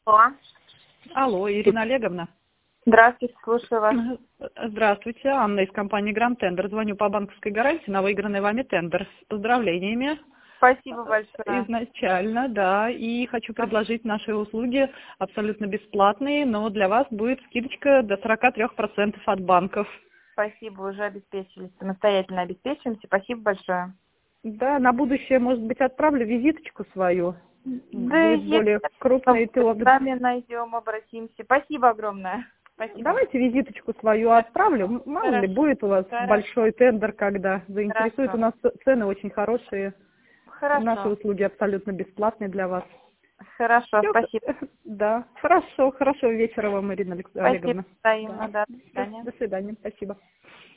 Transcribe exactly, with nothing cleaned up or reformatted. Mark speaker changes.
Speaker 1: Алло.
Speaker 2: Алло, Ирина Олеговна.
Speaker 1: Здравствуйте, слушаю вас.
Speaker 2: Здравствуйте, Анна из компании Grand Tender. Звоню по банковской гарантии на выигранный вами тендер. С поздравлениями.
Speaker 1: Спасибо большое.
Speaker 2: Изначально, да. И хочу предложить наши услуги абсолютно бесплатные, но для вас будет скидочка до сорока трёх процентов от банков.
Speaker 1: Спасибо, уже обеспечились, самостоятельно обеспечимся. Спасибо большое.
Speaker 2: Да, на будущее, может быть, отправлю визиточку свою.
Speaker 1: Да,
Speaker 2: Будет более крупный тёрд.
Speaker 1: сами найдем, обратимся. Спасибо огромное. Спасибо.
Speaker 2: Давайте визиточку свою отправлю. Мало
Speaker 1: Хорошо.
Speaker 2: ли, будет у вас
Speaker 1: Хорошо.
Speaker 2: большой тендер, когда заинтересует.
Speaker 1: Хорошо.
Speaker 2: У нас цены очень хорошие.
Speaker 1: Хорошо.
Speaker 2: Наши услуги абсолютно бесплатные для вас.
Speaker 1: Хорошо,
Speaker 2: Всё,
Speaker 1: спасибо.
Speaker 2: Да, хорошо, хорошего вечера вам, Ирина
Speaker 1: Спасибо,
Speaker 2: Олеговна.
Speaker 1: взаимно,
Speaker 2: Да.
Speaker 1: да, до свидания.
Speaker 2: До свидания, спасибо.